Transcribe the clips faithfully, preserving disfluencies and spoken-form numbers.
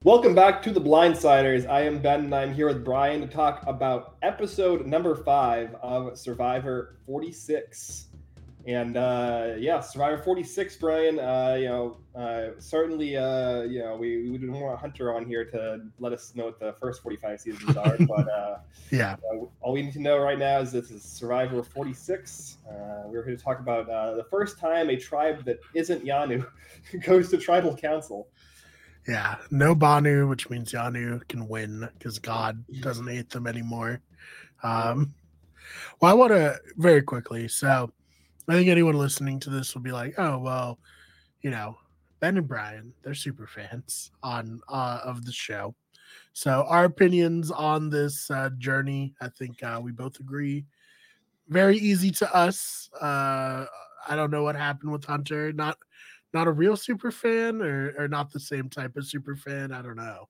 Welcome back to the Blindsiders. I am Ben, and I'm here with Brian to talk about episode number five of Survivor forty-six. And uh, yeah, Survivor forty-six, Brian. Uh, you know, uh, certainly, uh, you know, we, we didn't want Hunter on here to let us know what the first forty-five seasons are, but uh, yeah, uh, all we need to know right now is this is Survivor forty-six. Uh, we're here to talk about uh, the first time a tribe that isn't Yanu goes to tribal council. yeah. No Banu, which means Yanu can win because God doesn't hate them anymore. Um, well, I want to very quickly. So I think anyone listening to this will be like, "Oh, well, you know, Ben and Brian, they're super fans on uh, of the show." So our opinions on this uh, journey, I think uh, we both agree. Very easy to us. Uh, I don't know what happened with Hunter. Not not a real super fan, or or not the same type of super fan. I don't know.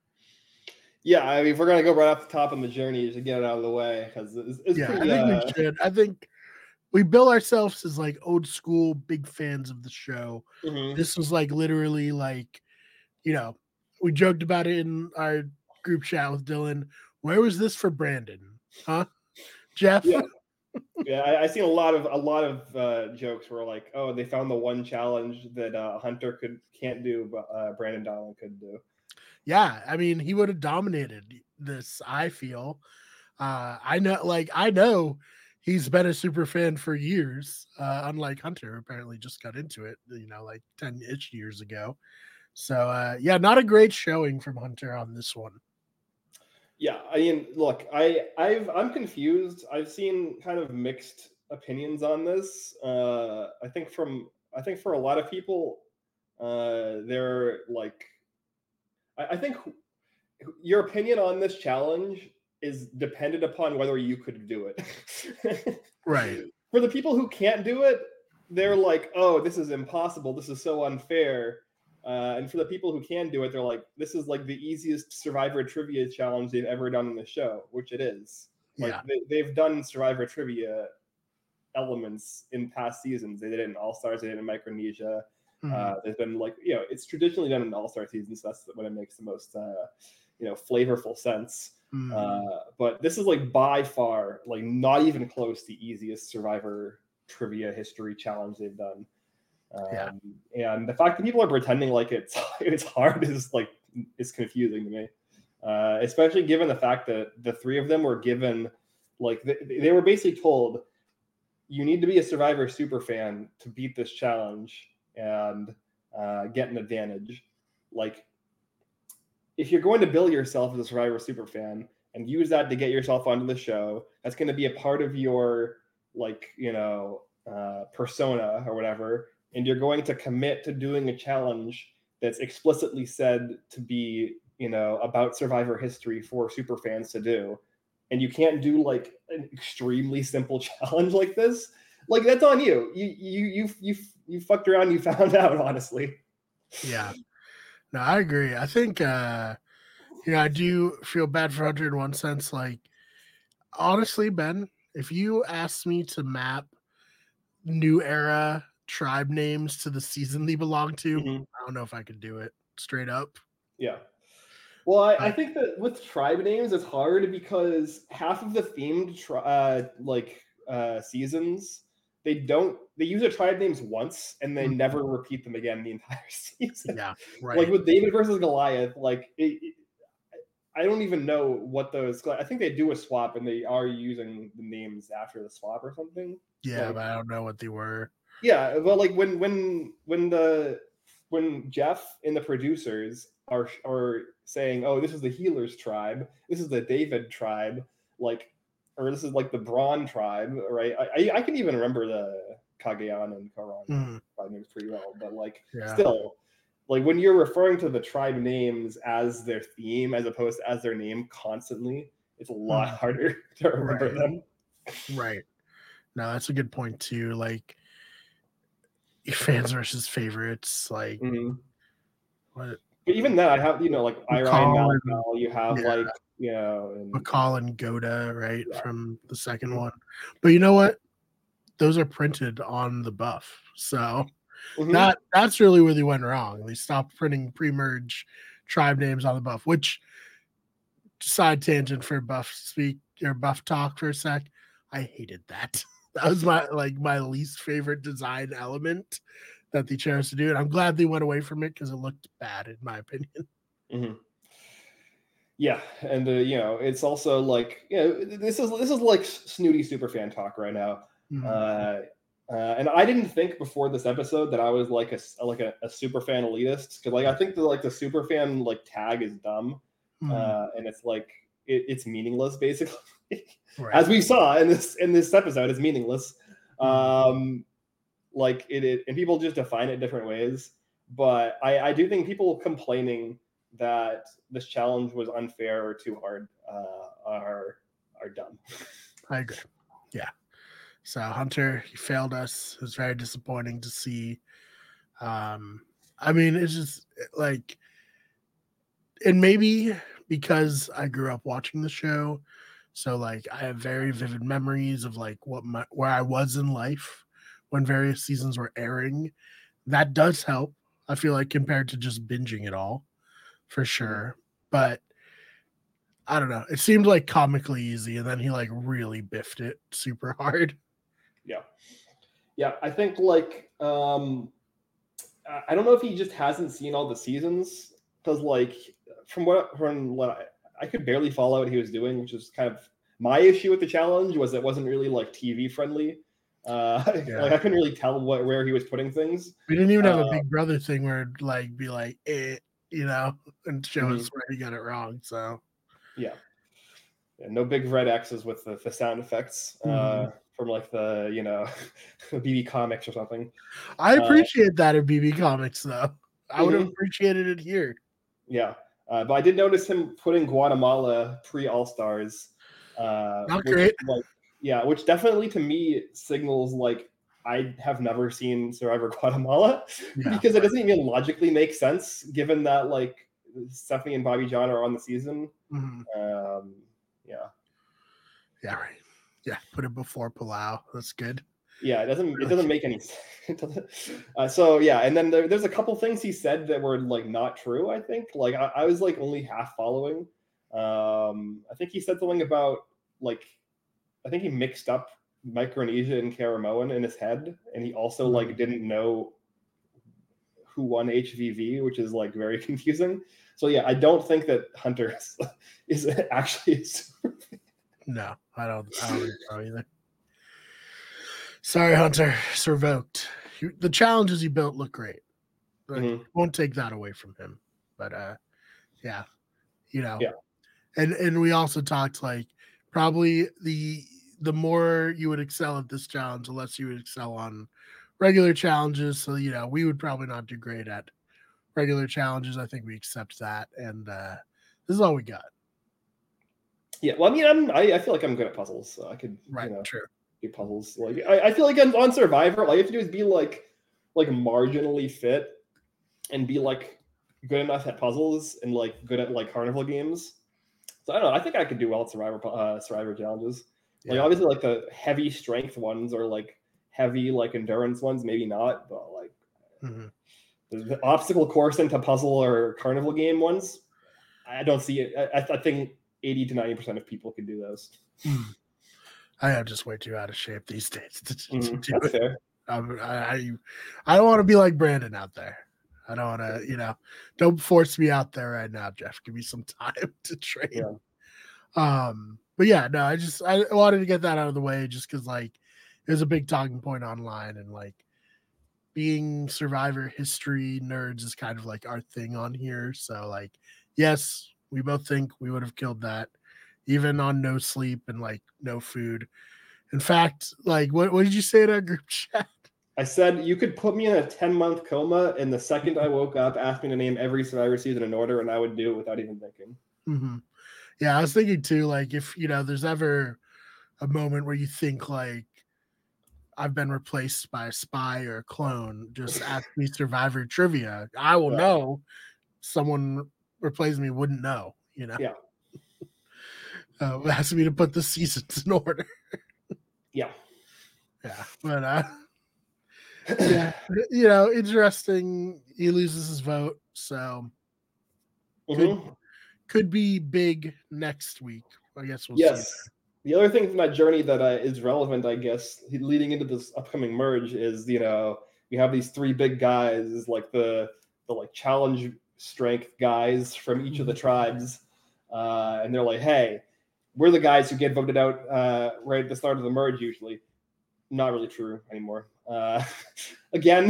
Yeah, I mean, if we're gonna go right off the top on the journey, to get it out of the way, because it's, it's Yeah, I pretty. think we Uh, should. I think we bill ourselves as like old school big fans of the show. mhm. This was like literally like, you know, we joked about it in our group chat with Dylan. Where was this for Brandon? Huh? Jeff? Yeah, yeah. I, I seen a lot of a lot of uh, jokes where like, oh, they found the one challenge that uh, Hunter could can't do, but uh, Brandon Dowling could do. Yeah, I mean, he would have dominated this, I feel. Uh, I know, like, I know he's been a super fan for years, uh, unlike Hunter, apparently just got into it, you know, like ten ish years ago. So, uh, yeah, not a great showing from Hunter on this one. Yeah, I mean, look, I I've I'm confused. I've seen kind of mixed opinions on this. Uh, I think from I think for a lot of people, uh, they're like, I, I think your opinion on this challenge is dependent upon whether you could do it. Right. For the people who can't do it, they're like, "Oh, this is impossible. This is so unfair." Uh, and for the people who can do it, they're like, "This is like the easiest Survivor trivia challenge they've ever done in the show," which it is. Like Yeah. they, they've done Survivor trivia elements in past seasons. They did it in All Stars. They did it in Micronesia. Mm-hmm. Uh, there's been like you know, it's traditionally done in All Star seasons. So that's when it makes the most uh, you know flavorful sense. Mm-hmm. Uh, but this is like by far like not even close the easiest Survivor trivia history challenge they've done. Um, Yeah. And the fact that people are pretending like it's it's hard is like is confusing to me, uh, especially given the fact that the three of them were given like they, they were basically told you need to be a Survivor super fan to beat this challenge and uh, get an advantage. Like, if you're going to bill yourself as a Survivor super fan and use that to get yourself onto the show, that's going to be a part of your like you know uh, persona or whatever, and you're going to commit to doing a challenge that's explicitly said to be you know about Survivor history for super fans to do, and you can't do like an extremely simple challenge like this. Like that's on you. You you you you you fucked around. You found out. Honestly. Yeah. No, I agree. I think, uh, you know, I do feel bad for Hunter in one sense. Like, honestly, Ben, if you asked me to map new era tribe names to the season they belong to, Mm-hmm. I don't know if I could do it straight up. Yeah. Well, I, I But think that with tribe names, it's hard because half of the themed tri- uh, like uh, seasons, they don't they use their tribe names once and they mm, never repeat them again the entire season. yeah, Like right. with David versus Goliath, like it, it, I don't even know what those. I think they do a swap and they are using the names after the swap or something. Yeah, Like but I don't know what they were. yeah, well, like when when when the when Jeff and the producers are are saying, "Oh, this is the healers tribe. This is the David tribe," like, or this is like the Braun tribe, right? I I, I can even remember the Kagayan and Karan Mm, tribe names pretty well, but like yeah, still, like when you're referring to the tribe names as their theme as opposed to as their name constantly, it's a lot mm, harder to remember right, them. right. No, that's a good point too. Like fans versus favorites. Like Mhm. what But even then, I have you know like Irian McCall and Malakal. You have yeah, like you know, and McCall and Goda, right yeah, from the second mm-hmm. one. But you know what? Those are printed on the buff, so Mm-hmm. that that's really where they went wrong. They stopped printing pre-merge tribe names on the buff, which side tangent for buff speak or buff talk for a sec. I hated that. That was my like my least favorite design element that they chose to do. And I'm glad they went away from it because it looked bad in my opinion. Mm-hmm. Yeah, and uh, you know, it's also like, you know, this is this is like snooty superfan talk right now. Mm-hmm. Uh, uh, and I didn't think before this episode that I was like a like a, a superfan elitist, because like I think the like the superfan like tag is dumb, mm-hmm. uh, and it's like it, it's meaningless basically, right. As we saw in this in this episode, it's meaningless. Mm-hmm. Um, like it, it, and people just define it different ways. But I, I do think people complaining that this challenge was unfair or too hard uh, are are dumb. I agree. Yeah. So Hunter, he failed us. It was very disappointing to see. Um, I mean, it's just like, and maybe because I grew up watching the show, so like I have very vivid memories of like what my where I was in life when various seasons were airing. That does help, I feel like, compared to just binging it all. For sure. But I don't know. It seemed like comically easy, and then he like really biffed it super hard. Yeah. Yeah. I think like um I don't know if he just hasn't seen all the seasons, because like from what from what I, I could barely follow what he was doing, which is kind of my issue with the challenge, was it wasn't really like T V friendly. Uh yeah. Like I couldn't really tell what where he was putting things. We didn't even have uh, a Big Brother thing where it'd like be like eh. You know, and show mm-hmm. us where he got it wrong. So, yeah, yeah no big red X's with the, the sound effects mm-hmm. uh, from like the you know B B Comics or something. I appreciate uh, that in B B Comics, though. I mm-hmm. would have appreciated it here. Yeah, uh, but I did notice him putting Guatemala pre All Stars. Uh, Not great. Like, yeah, which definitely to me signals like I have never seen Survivor Guatemala, yeah. because it doesn't even logically make sense given that like Stephanie and Bobby John are on the season. Mm-hmm. Um, yeah. Yeah, right. Yeah, put it before Palau. That's good. Yeah, it doesn't it doesn't make any sense. uh, so yeah, and then there, there's a couple things he said that were like not true, I think. Like I, I was like only half following. Um, I think he said something about like I think he mixed up Micronesia and Caramoan in his head, and he also mm-hmm. like didn't know who won H V V, which is like very confusing. So yeah, I don't think that Hunter is, is actually a super fan. No, I don't. I don't think so either. Sorry, Hunter. It's revoked. The challenges he built look great. Like, mm-hmm. Won't take that away from him. But uh, yeah, you know. Yeah. And and we also talked like probably the the more you would excel at this challenge, the less you would excel on regular challenges. So, you know, we would probably not do great at regular challenges. I think we accept that. And uh, this is all we got. Yeah. Well, I mean, I'm, I, I feel like I'm good at puzzles. So I could, right, you know, true. do puzzles. Like, I, I feel like on, on Survivor, all you have to do is be like, like marginally fit and be like good enough at puzzles and like good at like carnival games. So I don't know. I think I could do well at Survivor, uh, Survivor challenges. Like yeah. Obviously, like the heavy strength ones or like heavy like endurance ones, maybe not. But like mm-hmm. the, the obstacle course into puzzle or carnival game ones, I don't see it. I, I think eighty to ninety percent of people could do those. Mm. I am just way too out of shape these days to, to mm, do that's it. Fair. Um, I, I I don't want to be like Brandon out there. I don't want to, you know, don't force me out there right now, Jeff. Give me some time to train. Yeah. Um, but yeah, no, I just I wanted to get that out of the way just because like it was a big talking point online, and like being Survivor history nerds is kind of like our thing on here. So like, yes, we both think we would have killed that, even on no sleep and like no food. In fact, like what what did you say in our group chat? I said you could put me in a ten-month coma, and the second I woke up, ask me to name every Survivor season in order, and I would do it without even thinking. Mm-hmm. Yeah, I was thinking too, like if, you know, there's ever a moment where you think like I've been replaced by a spy or a clone, just ask me Survivor trivia. I will yeah. know. Someone replaced me wouldn't know, you know? Yeah. uh, ask me to put the seasons in order. yeah. Yeah. But, uh, yeah, you know, interesting. He loses his vote. So, could Mm-hmm. could be big next week. I guess we'll Yes. see. The other thing from that journey that uh, is relevant, I guess, leading into this upcoming merge is, you know, we have these three big guys, like the the like challenge strength guys from each of the tribes, uh, and they're like, hey, we're the guys who get voted out uh, right at the start of the merge usually. Not really true anymore. Uh, again,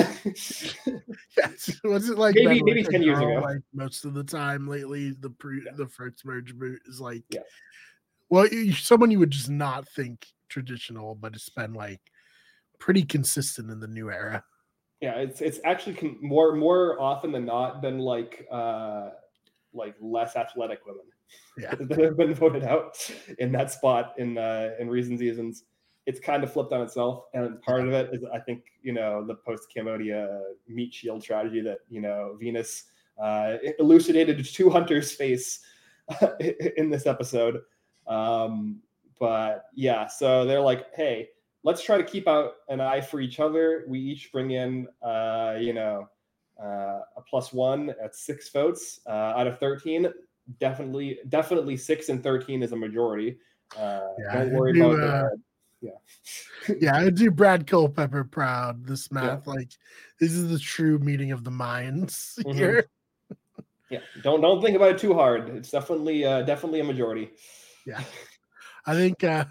yes. Was it like maybe Ben maybe Wick ten years girl, ago? Like most of the time lately, the pre Yeah. the first merge boot is like, Yeah. well, you, someone you would just not think traditional, but it's been like pretty consistent in the new era. Yeah, it's it's actually con- more more often than not been like uh, like less athletic women Yeah. that have been voted out in that spot in uh, in recent seasons. It's kind of flipped on itself, and part Yeah. of it is, I think, you know, the post-Cambodia meat shield strategy that, you know, Venus uh, elucidated to Hunter's face in this episode. Um, but yeah, so they're like, hey, let's try to keep out an eye for each other. We each bring in, uh, you know, uh, a plus one at six votes uh, out of thirteen. Definitely, definitely six and thirteen is a majority. Uh, Yeah, don't worry do, about uh, the yeah. yeah, I do Brad Culpepper proud. This math, Yeah. like, this is the true meeting of the minds Mhm. here. Yeah, don't don't think about it too hard. It's definitely uh, definitely a majority. Yeah, I think uh,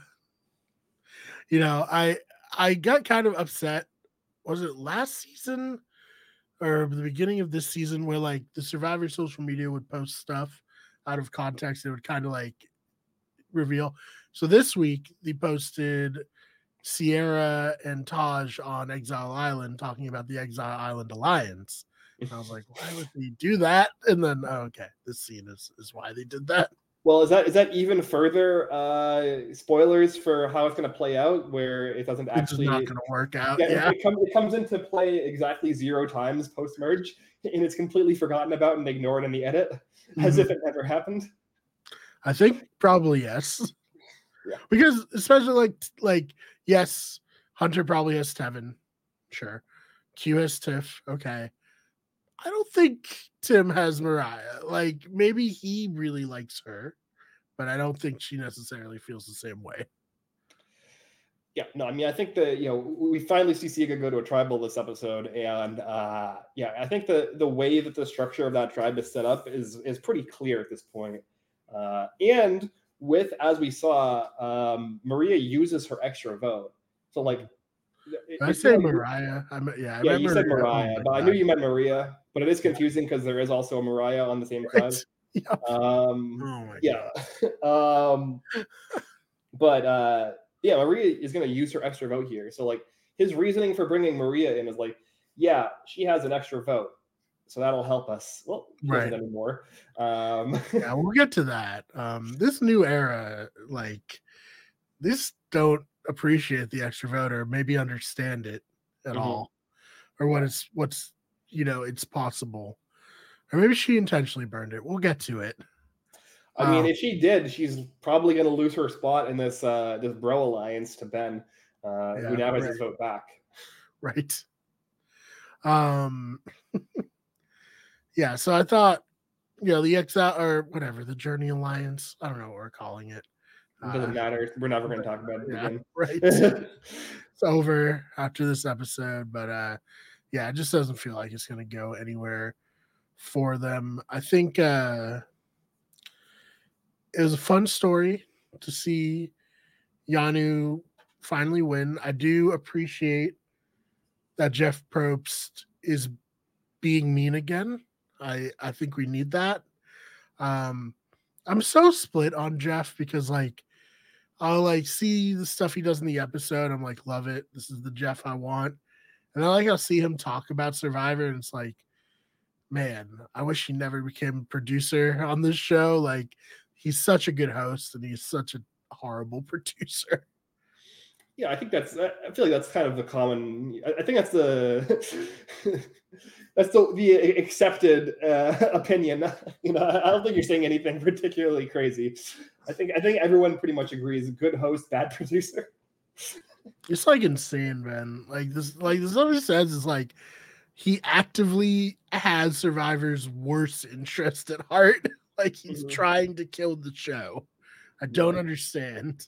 you know, I I got kind of upset. Was it last season or the beginning of this season where like the Survivor social media would post stuff out of context? It would kind of like reveal. So this week they posted Sierra and Taj on Exile Island talking about the Exile Island Alliance. And I was like, why would they do that? And then, oh, okay, this scene is, is why they did that. Well, is that is that even further uh, spoilers for how it's going to play out, where it doesn't It's actually not going to work out. Yeah, Yeah. it, comes it comes into play exactly zero times post merge, and it's completely forgotten about and ignored in the edit, mm-hmm. as if it never happened. I think probably yes. Yeah. Because especially like like yes, Hunter probably has Tevin, sure. Q has Tiff, okay. I don't think Tim has Mariah. Like maybe he really likes her, but I don't think she necessarily feels the same way. Yeah, no, I mean, I think that, you know, we finally see Siga go to a tribal this episode, and uh, yeah, I think the the way that the structure of that tribe is set up is is pretty clear at this point. Uh, and with, as we saw, um, Maria uses her extra vote, so like, Did I say Mariah? I meant, yeah, I yeah, meant you Maria. said Mariah, oh but God. I knew you meant Maria. But it is confusing because there is also a Mariah on the same tribe. Right. Yep. Um, oh my yeah. um, but uh, yeah, Maria is going to use her extra vote here. So like his reasoning for bringing Maria in is like, yeah, she has an extra vote, so that'll help us. Well, she right. doesn't anymore. Um, yeah, we'll get to that. Um, this new era, like this, don't appreciate the extra vote or maybe understand it at mm-hmm. all, or what it's what's you know it's possible, or maybe she intentionally burned it. We'll get to it. I mean, um, if she did, she's probably going to lose her spot in this uh, this bro alliance to Ben, uh, yeah, who now has right. his vote back. Right. Um. yeah. So I thought, you know, the Exile or whatever the Journey Alliance. I don't know what we're calling it. It doesn't uh, matter. We're never going to talk about it yeah, again. Right. It's over after this episode, but uh, yeah, it just doesn't feel like it's going to go anywhere for them. I think. Uh, It was a fun story to see Yanu finally win. I do appreciate that Jeff Probst is being mean again. I, I think we need that. Um, I'm so split on Jeff because, like, I'll, like, see the stuff he does in the episode. I'm like, love it. This is the Jeff I want. And I like, I'll see him talk about Survivor, and it's like, man, I wish he never became a producer on this show. Like, he's such a good host, and he's such a horrible producer. Yeah, I think that's. I feel like that's kind of the common. I think that's the that's the the accepted uh, opinion. You know, I don't think you're saying anything particularly crazy. I think I think everyone pretty much agrees. Good host, bad producer. It's like insane, man. Like this, like this. What he says is like, he actively has Survivor's worst interest at heart. Like he's Mhm. trying to kill the show. I don't understand.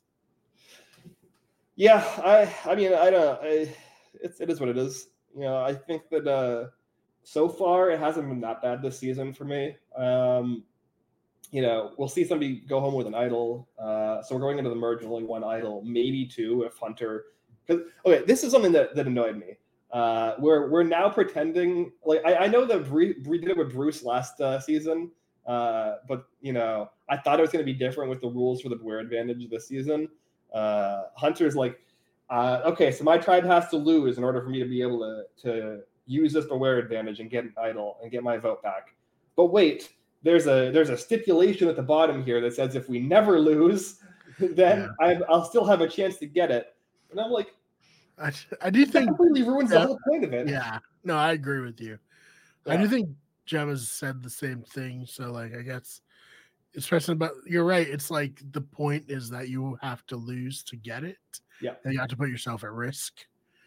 Yeah, I I mean I don't I, it's it is what it is. You know, I think that uh so far it hasn't been that bad this season for me. Um you know, we'll see somebody go home with an idol. Uh, so we're going into the merge with only one idol, maybe two if Hunter. Because okay, this is something that, that annoyed me. Uh, we're we're now pretending like I, I know that Bree, Bree did it with Bruce last uh, season, uh, but you know I thought it was going to be different with the rules for the Beware Advantage this season. Uh, Hunter's like, uh, okay, so my tribe has to lose in order for me to be able to to use this Beware Advantage and get an idol and get my vote back. But wait, there's a there's a stipulation at the bottom here that says if we never lose, then Yeah. I, I'll still have a chance to get it. And I'm like, I, I do that think completely ruins yeah, the whole point of it. Yeah, no, I agree with you. Yeah. I do think Gemma's said the same thing. So, like, I guess, especially about you're right. It's like the point is that you have to lose to get it. Yeah, and you have to put yourself at risk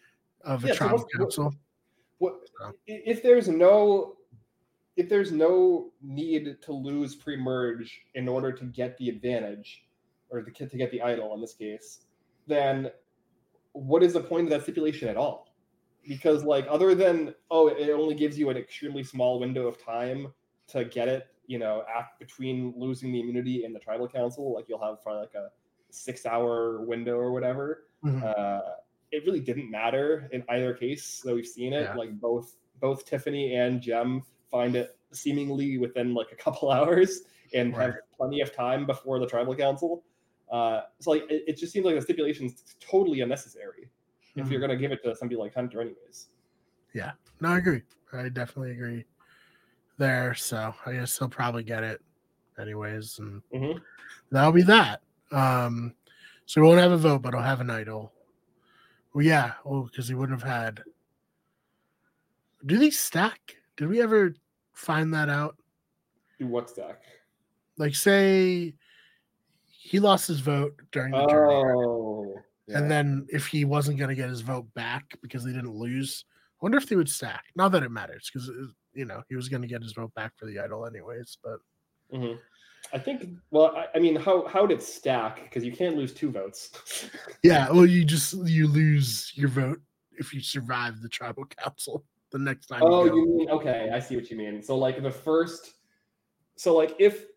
of a yeah, so tribal what's, council. What, what So. if there's no if there's no need to lose pre-merge in order to get the advantage or the to get the idol in this case, then what is the point of that stipulation at all? Because like other than oh it only gives you an extremely small window of time to get it, you know, after, between losing the immunity and the tribal council, like you'll have probably like a six hour window or whatever. Mhm. Uh, it really didn't matter in either case that we've seen it. Yeah. Like both both Tiffany and Jem find it seemingly within like a couple hours and Right. have plenty of time before the tribal council. Uh, so like it, it just seems like the stipulation is totally unnecessary if Mhm. you're going to give it to somebody like Hunter anyways. Yeah, no, I agree. I definitely agree there. So I guess he'll probably get it anyways, and Mm-hmm. that'll be that. Um, so we won't have a vote, but I'll have an idol. Well, yeah, well, because he wouldn't have had. Do they stack? Did we ever find that out? Do what stack? Like, say he lost his vote during the tourney, Oh, yeah. and then if he wasn't going to get his vote back because they didn't lose, I wonder if they would stack. Not that it matters, because you know he was going to get his vote back for the idol anyways. But mm-hmm. I think. Well, I, I mean, how how did it stack? Because you can't lose two votes. Yeah, well, you just you lose your vote if you survive the tribal council the next time. Oh, you, go. you mean okay? I see what you mean. So like the first, so like if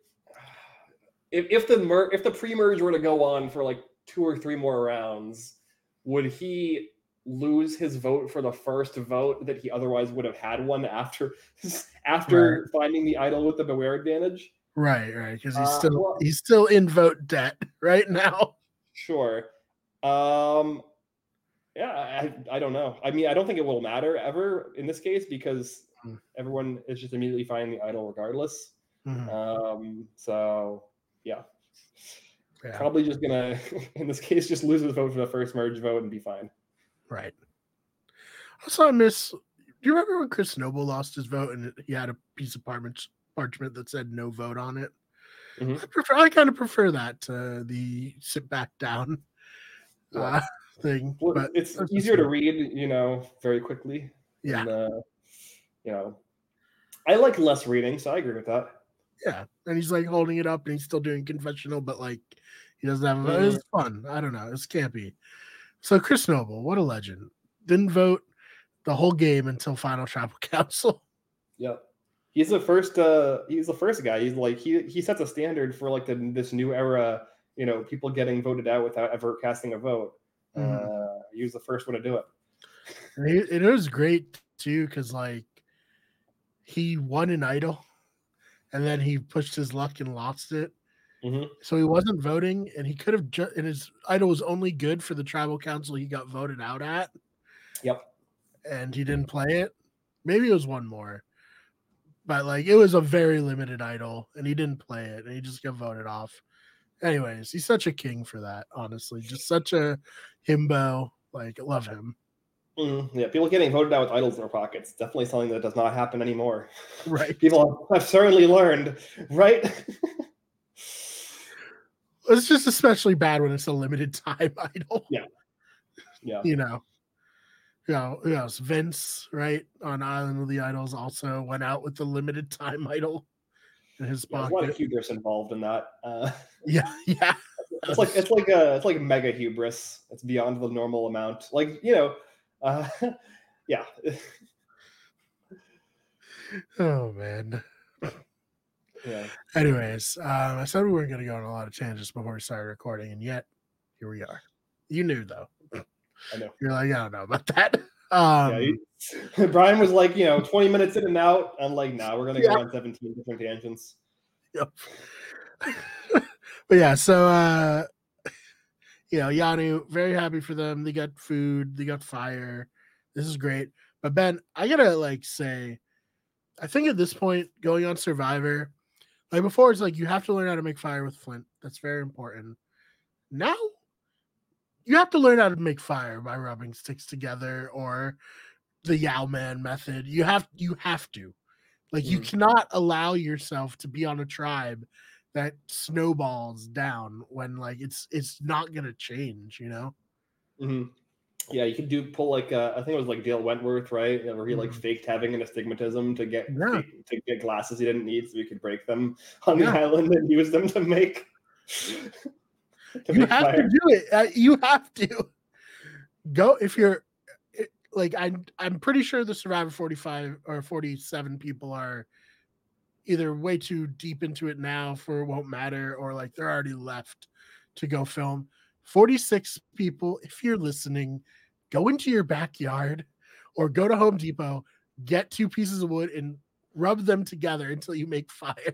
if if the mer- if the pre-merge were to go on for like two or three more rounds, would he lose his vote for the first vote that he otherwise would have had one after after right. finding the idol with the Beware Advantage? Right, right, because he's uh, still well, he's still in vote debt right now. Sure. Um, yeah, I, I don't know. I mean, I don't think it will matter ever in this case because mm-hmm. everyone is just immediately finding the idol regardless. Mm-hmm. Um, so yeah. yeah, probably just gonna in this case just lose his vote for the first merge vote and be fine. Right. Also, I miss. Do you remember when Chris Noble lost his vote and he had a piece of parchment parchment that said no vote on it? Mm-hmm. I prefer. I kind of prefer that to the sit back down yeah. uh, thing. Well, but it's easier to read, you know, very quickly. Yeah. And, uh, you know, I like less reading, so I agree with that. Yeah, and he's like holding it up and he's still doing confessional, but like he doesn't have. Mm-hmm. It's fun. I don't know. It's campy. So Chris Noble, what a legend! Didn't vote the whole game until final tribal council. Yep. He's the first. Uh, he's the first guy. He's like he he sets a standard for like the, this new era. You know, people getting voted out without ever casting a vote. Mm-hmm. Uh, he was the first one to do it. And it, it was great too because like he won an idol, and then he pushed his luck and lost it. Mm-hmm. So he wasn't voting, and he could have. Ju- and his idol was only good for the tribal council he got voted out at. Yep. And he didn't play it. Maybe it was one more. But like it was a very limited idol, and he didn't play it, and he just got voted off. Anyways, he's such a king for that, honestly. Just such a himbo. Like, I love him. Mm, yeah, people getting voted out with idols in their pockets. Definitely something that does not happen anymore. Right. People have certainly learned, right? It's just especially bad when it's a limited time idol. Yeah. Yeah. You know. you know, you know, Vince, right, on Island of the Idols also went out with the limited time idol in his Yeah, there's a lot of pocket. hubris involved in that. Uh, Yeah, yeah. it's like it's like a it's like mega hubris. It's beyond the normal amount. Like, you know, uh, yeah. Oh man. Yeah. Anyways, um, I said we weren't going to go on a lot of tangents before we started recording, and yet here we are. You knew though. I know. You're like, I don't know about that. Um, yeah, he, Brian was like, you know, twenty minutes in and out. I'm like, now nah, we're gonna yeah. go on seventeen different tangents. Yep. But yeah, so uh, you know, Yanu, very happy for them. They got food, they got fire. This is great. But Ben, I gotta like say, I think at this point, going on Survivor, like before, it's like you have to learn how to make fire with flint. That's very important. Now, you have to learn how to make fire by rubbing sticks together or the Yao Man method. You have you have to. Like mm. you cannot allow yourself to be on a tribe that snowballs down when like it's it's not gonna change, you know? Mm-hmm. Yeah, you could do pull like uh, I think it was like Dale Wentworth, right? Where he like mm. faked having an astigmatism to get yeah. fake, to get glasses he didn't need, so he could break them on yeah. the island and use them to make. to you make have fire. to do it. Uh, you have to go if you're like I'm. I'm pretty sure the Survivor forty-five or forty-seven people are either way too deep into it now for it won't matter, or like they're already left to go film. forty-six people, if you're listening, go into your backyard or go to Home Depot, get two pieces of wood and rub them together until you make fire.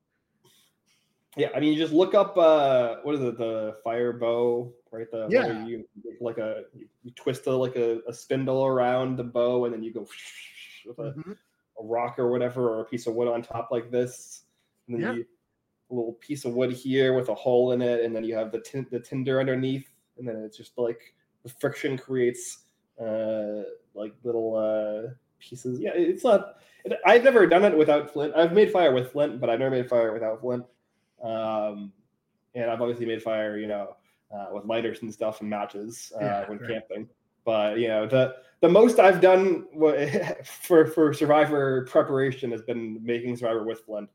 Yeah, I mean, you just look up, uh, what is it, the fire bow, right? The yeah. you like a you, you twist a, like a, a spindle around the bow, and then you go with a, mm-hmm. a rock or whatever, or a piece of wood on top like this, and then yeah. you a little piece of wood here with a hole in it, and then you have the tin- the tinder underneath, and then it's just like the friction creates uh, like little uh, pieces. Yeah, it's not. It, I've never done it without flint. I've made fire with flint, but I've never made fire without flint. Um, and I've obviously made fire, you know, uh, with lighters and stuff and matches uh, yeah, when right. camping. But you know, the the most I've done for for Survivor preparation has been making Survivor with flint.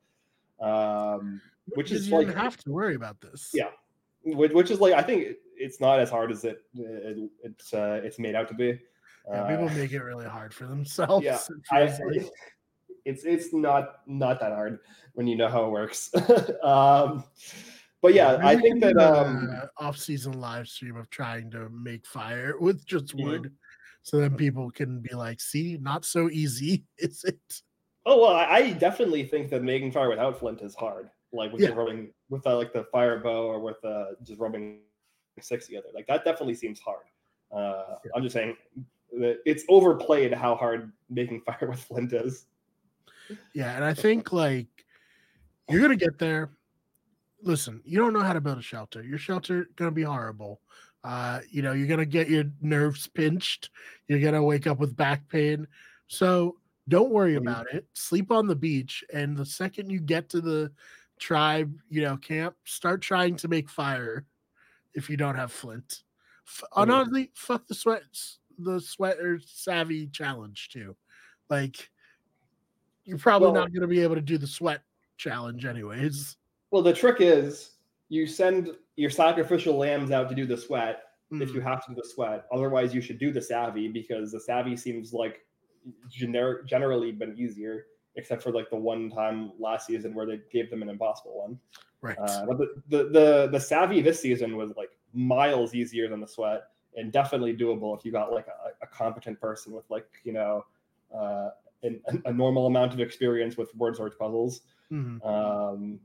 Um, which is you like didn't have to worry about this. Yeah, which, which is like I think it's not as hard as it, it it's uh, it's made out to be. Yeah, people uh, make it really hard for themselves. Yeah, I, like. it's it's not not that hard when you know how it works. um, but yeah, yeah I think that um, uh, off-season live stream of trying to make fire with just wood, mm-hmm. so then people can be like, "See, not so easy, is it?" Oh well, I, I definitely think that making fire without flint is hard. Like with yeah. rubbing with uh, like the fire bow or with uh, just rubbing sticks together, like that definitely seems hard. Uh, yeah. I'm just saying that it's overplayed how hard making fire with flint is. Yeah, and I think like you're gonna get there. Listen, you don't know how to build a shelter. Your shelter gonna be horrible. Uh, you know, you're gonna get your nerves pinched. You're gonna wake up with back pain. So don't worry mm-hmm. about it. Sleep on the beach, and the second you get to the tribe, you know, camp, start trying to make fire. If you don't have flint, F- mm-hmm. honestly, fuck the sweats, the sweater savvy challenge too. Like. You're probably well, not going to be able to do the sweat challenge anyways. Well, the trick is you send your sacrificial lambs out to do the sweat mm. if you have to do the sweat. Otherwise, you should do the savvy because the savvy seems like generic, generally been easier, except for like the one time last season where they gave them an impossible one. Right. Uh, but the, the, the, the savvy this season was like miles easier than the sweat and definitely doable if you got like a, a competent person with like, you know, uh, In, a normal amount of experience with word search puzzles. Mm-hmm. Um,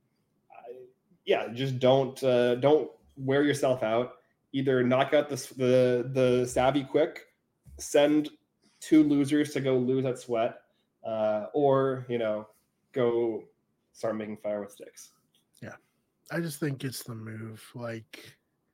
I, yeah, just don't uh, don't wear yourself out. Either knock out the the the savvy quick, send two losers to go lose at sweat, uh, or you know, go start making fire with sticks. Yeah, I just think it's the move. Like,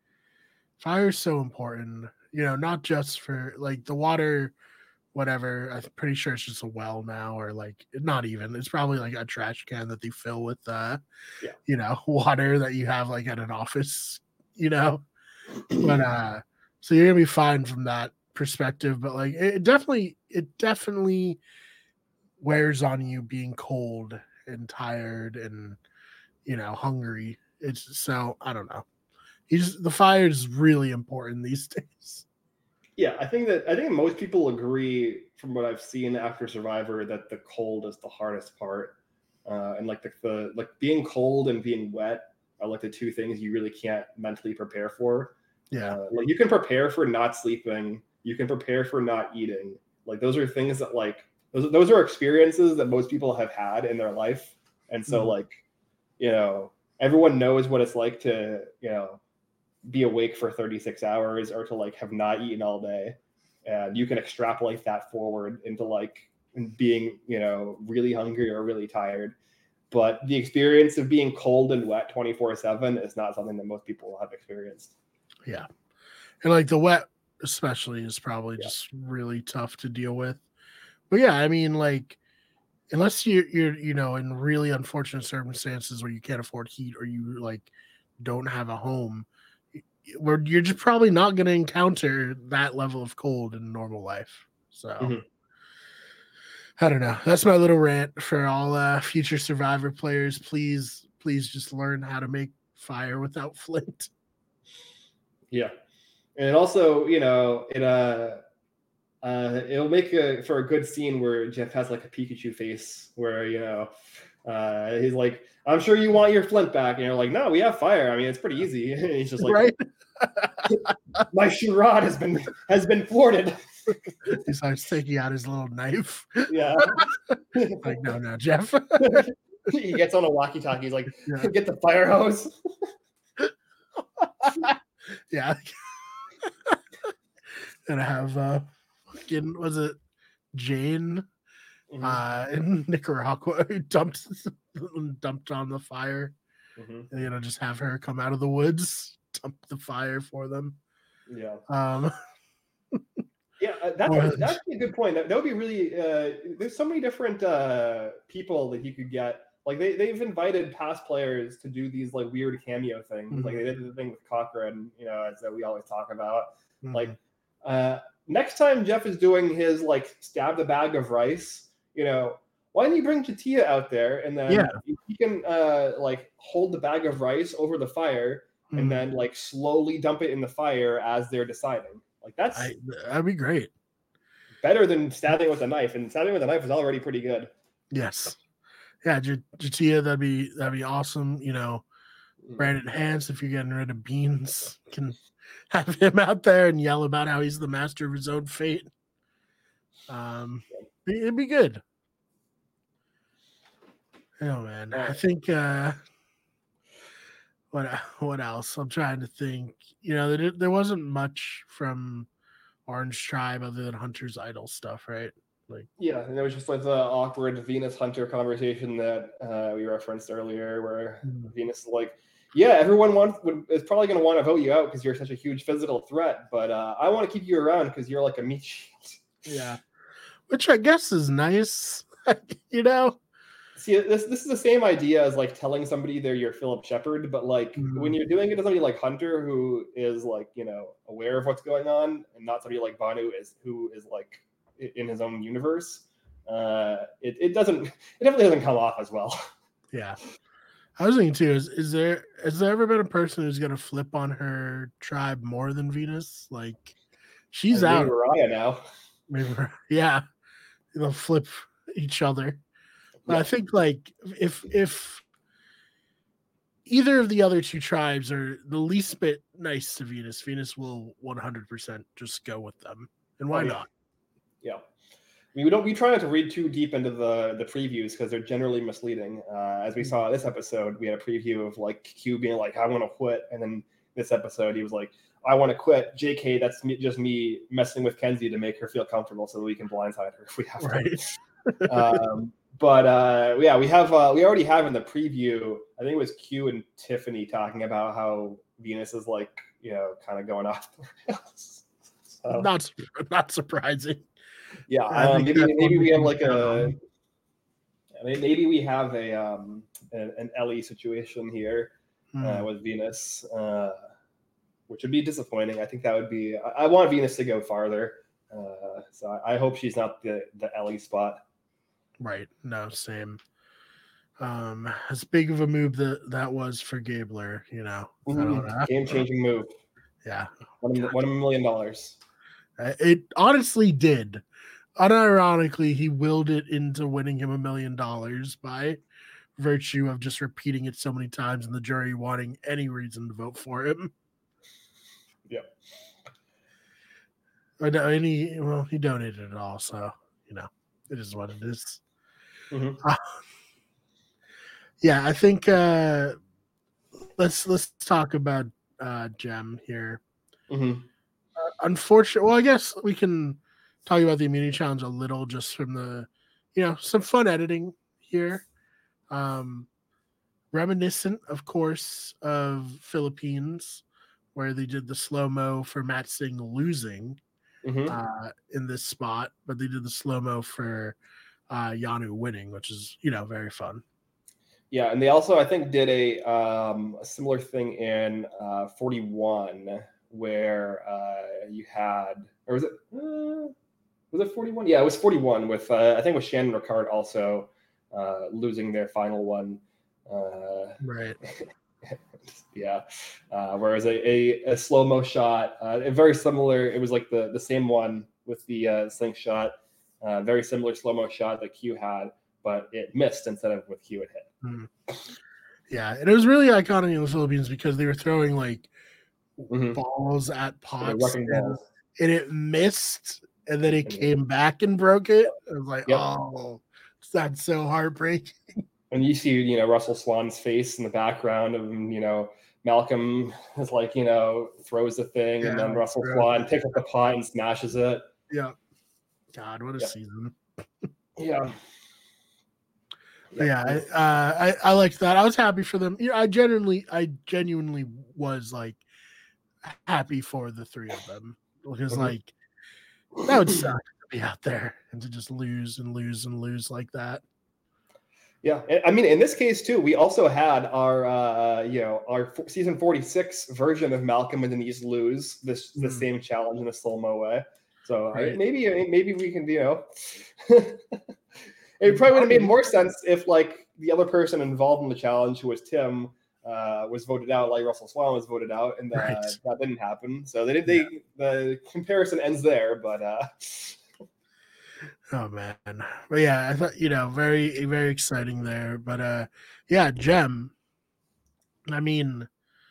fire is so important. You know, not just for like the water. Whatever, I'm pretty sure it's just a well now, or like not even. It's probably like a trash can that they fill with, uh, yeah. you know, water that you have like at an office, you know. But uh, so you're gonna be fine from that perspective, but like it definitely, it definitely wears on you being cold and tired and you know hungry. It's so I don't know. He's the fire is really important these days. Yeah, I think that I think most people agree from what I've seen after Survivor that the cold is the hardest part, uh, and like the, the like being cold and being wet are like the two things you really can't mentally prepare for. Yeah, Uh, like you can prepare for not sleeping, you can prepare for not eating. Like those are things that like those those are experiences that most people have had in their life, and so Mhm. like you know everyone knows what it's like to you know be awake for thirty-six hours or to like have not eaten all day, and you can extrapolate that forward into like being you know really hungry or really tired, but the experience of being cold and wet twenty-four seven is not something that most people have experienced. Yeah, and like the wet especially is probably Yeah. just really tough to deal with. But yeah, I mean, like unless you you're you know in really unfortunate circumstances where you can't afford heat or you like don't have a home, where you're just probably not going to encounter that level of cold in normal life. So Mhm. I don't know. That's my little rant for all uh, future Survivor players. Please, please just learn how to make fire without flint. Yeah, and it also you know it uh uh it'll make a for a good scene where Jeff has like a Pikachu face where you know uh he's like, I'm sure you want your flint back, and you're like, no, we have fire, I mean it's pretty easy. And he's just like, Right? my Sherrod has been has been thwarted. He starts taking out his little knife. Yeah. Like, no, no, Jeff. He gets on a walkie-talkie. He's like, Yeah. get the fire hose. Yeah. And I have uh fucking was it Jane Mhm. uh in Nicaragua who dumped dumped on the fire. Mhm. And, you know, just have her come out of the woods, dump the fire for them. Yeah. Um Yeah, uh, that's or- that's a good point. That, that would be really. Uh, there's so many different uh, people that he could get. Like they they've invited past players to do these like weird cameo things. Mhm. Like they did the thing with Cochran, you know, as that we always talk about. Mhm. Like uh, next time Jeff is doing his like stab the bag of rice, you know, why don't you bring Chatia out there and then Yeah. he can uh, like hold the bag of rice over the fire Mhm. and then like slowly dump it in the fire as they're deciding. Like that's I, that'd be great. better than stabbing with a knife, and stabbing with a knife is already pretty good. Yes. Yeah, J- Jatia, that'd be that'd be awesome. You know, Brandon Hans, if you're getting rid of Beans, can have him out there and yell about how he's the master of his own fate. Um, it'd be good. Oh man, I think uh, what what else? I'm trying to think. You know, there, there wasn't much from Orange Tribe other than Hunter's Idol stuff, right? Like, yeah, and there was just like the awkward Venus Hunter conversation that uh, we referenced earlier, where mm-hmm. Venus is like, "Yeah, everyone wants would, is probably going to want to vote you out because you're such a huge physical threat, but uh, I want to keep you around because you're like a meat shield." Yeah, which I guess is nice, you know. See, this this is the same idea as like telling somebody they're your Philip Shepard, but like mm-hmm. when you're doing it to somebody like Hunter, who is like you know aware of what's going on, and not somebody like Banu is who is like in his own universe, uh, it it doesn't it definitely doesn't come off as well. Yeah, I was thinking too. Is is there has there ever been a person who's gonna flip on her tribe more than Venus? Like she's and out. Maybe Raya now. Maybe, yeah, they'll flip each other. Yeah. I think like if if either of the other two tribes are the least bit nice to Venus, Venus will one hundred percent just go with them. And why oh, yeah. not? Yeah. I mean, we don't we try not to read too deep into the the previews because they're generally misleading. Uh, as we mm-hmm. saw this episode, we had a preview of like Q being like, "I want to quit," and then this episode he was like, "I want to quit." J K, that's me, just me messing with Kenzie to make her feel comfortable so that we can blindside her if we have right. to. um, But uh, yeah, we have uh, we already have in the preview. I think it was Q and Tiffany talking about how Venus is like you know kind of going off the rails. So, not not surprising. Yeah, um, maybe maybe we have like a maybe we have a um, an, an Ellie situation here hmm. uh, with Venus, uh, which would be disappointing. I think that would be. I, I want Venus to go farther. Uh, so I, I hope she's not the the Ellie spot. Right. No, same. Um, as big of a move that that was for Gabler, you know. I don't know. Game changing move. Yeah. One, one million dollars. Uh, It honestly did. Unironically, he willed it into winning him a million dollars by virtue of just repeating it so many times and the jury wanting any reason to vote for him. Yep. Or no, any well, he donated it all, so you know, it is what it is. Mhm. Uh, yeah, I think uh, let's let's talk about uh, Gem here. Mhm. Uh, unfortunately, well, I guess we can talk about the immunity challenge a little, just from the, you know, some fun editing here. Um, reminiscent, of course, of Philippines, where they did the slow mo for Matt Singh losing Mhm. uh, in this spot, but they did the slow mo for uh, Yanu winning, which is, you know, very fun. Yeah, and they also, I think, did a, um, a similar thing in uh, forty-one, where uh, you had, or was it, uh, was it forty-one? Yeah, it was forty-one with, uh, I think, with Shannon Ricard also uh, losing their final one. Uh, Right. yeah. Uh, whereas a, a, a slow mo shot, uh, very similar. It was like the the same one with the uh, slingshot, uh, very similar slow mo shot that Q had, but it missed instead of with Q it hit. Mm. Yeah, and it was really iconic in the Philippines because they were throwing like Mhm. balls at Yeah, pots, wrecking and, balls. and it missed, and then it And- came back and broke it. I was like, Yep. oh, that's so heartbreaking. And you see, you know, Russell Swan's face in the background of, you know, Malcolm is like, you know, throws the thing, Yeah, and then like, Russell throws Swan it. picks up the pot and smashes it. Yeah. God, what a Yep. season. Yeah. But yeah, I, uh, I I liked that. I was happy for them. You know, I genuinely, I genuinely was like happy for the three of them because Mhm. like that would suck to be out there and to just lose and lose and lose like that. Yeah, and- I mean, in this case too, we also had our, uh, you know, our f- season forty-six version of Malcolm and Denise lose this the Mm. same challenge in a slow mo way. So I, Right. maybe maybe we can, you know, it probably would have made more sense if like the other person involved in the challenge, who was Tim, uh, was voted out, like Russell Swan was voted out, and uh, Right. that didn't happen. So they did. They the comparison ends there, but. Uh, Oh man. But yeah, I thought, you know, very very exciting there. But uh yeah, Gem. I mean,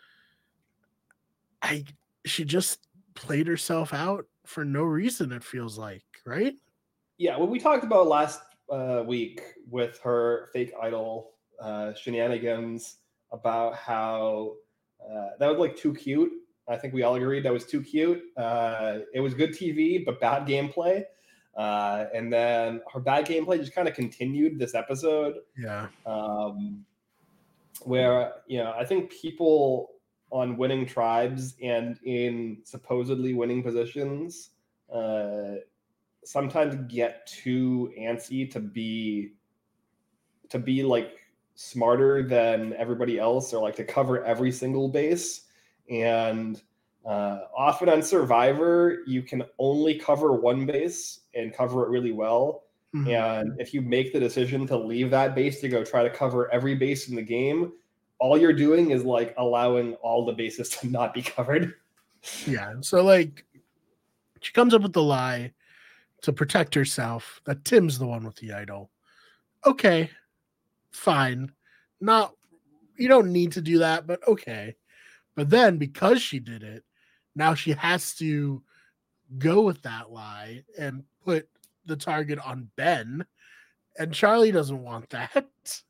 I she just played herself out for no reason, it feels like, right? Yeah, what we talked about last uh, week with her fake idol uh, shenanigans about how uh, that was like too cute. I think we all agreed that was too cute. Uh, it was good T V, but bad gameplay. Uh, and then her bad gameplay just kind of continued this episode, Yeah. um, where, you know, I think people on winning tribes and in supposedly winning positions uh, sometimes get too antsy to be to be like smarter than everybody else, or like to cover every single base. And uh, often on Survivor, you can only cover one base and cover it really well. Mhm. And if you make the decision to leave that base to go try to cover every base in the game, all you're doing is like allowing all the bases to not be covered. Yeah. So like she comes up with the lie to protect herself that Tim's the one with the idol. Okay, fine. Not you don't need to do that, but okay. But then because she did it, now she has to go with that lie and put the target on Ben, and Charlie doesn't want that.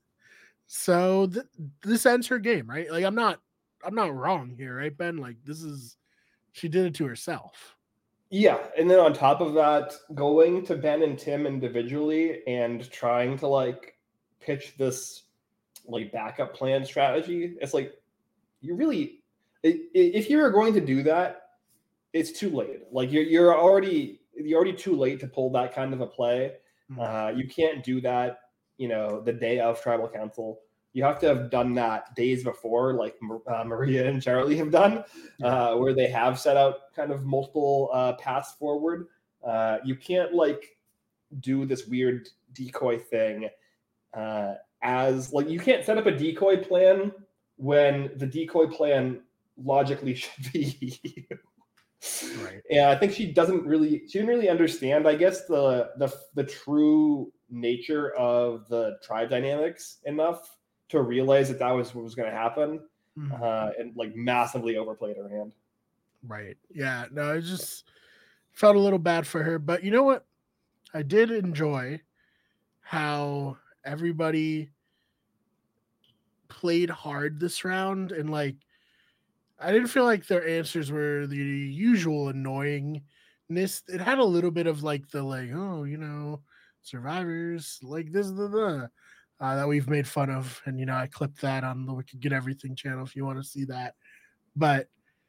So th- this ends her game, right? Like I'm not I'm not wrong here, right, Ben? Like this is she did it to herself. Yeah, and then on top of that, going to Ben and Tim individually and trying to like pitch this like backup plan strategy. It's like you really, if you were going to do that, it's too late. Like you're you're already you're already too late to pull that kind of a play. Uh, you can't do that, you know, the day of tribal council. You have to have done that days before, like uh, Maria and Charlie have done, uh, where they have set out kind of multiple uh, paths forward. uh, you can't like do this weird decoy thing uh, as like you can't set up a decoy plan when the decoy plan logically should be you. Right. And I think she doesn't really she didn't really understand, I guess, the the the true nature of the tribe dynamics enough to realize that that was what was going to happen, Mhm. uh, and like massively overplayed her hand. Right. Yeah. No, I just felt a little bad for her, but you know what? I did enjoy how everybody played hard this round, and like I didn't feel like their answers were the usual annoyingness. It had a little bit of like the like, oh, you know, survivors like this, the, the uh, that we've made fun of, and you know, I clipped that on the We Could Get Everything channel if you want to see that. But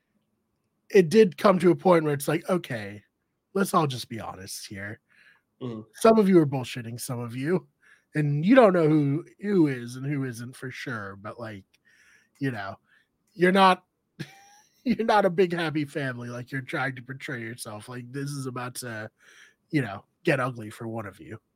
it did come to a point where it's like, okay, let's all just be honest here. Mm-hmm. Some of you are bullshitting, some of you, and you don't know who who is and who isn't for sure. But like, you know, you're not you're not a big happy family like you're trying to portray yourself. Like this is about to, you know, get ugly for one of you.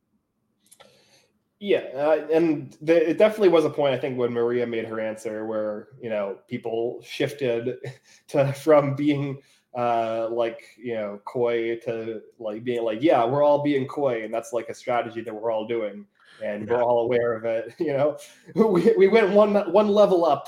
Yeah, uh, and the, it definitely was a point, I think, when Maria made her answer where, you know, people shifted to from being uh, like, you know, coy to like being like, yeah, we're all being coy. And that's like a strategy that we're all doing. And Yeah. we're all aware of it. You know, we, we went one one level up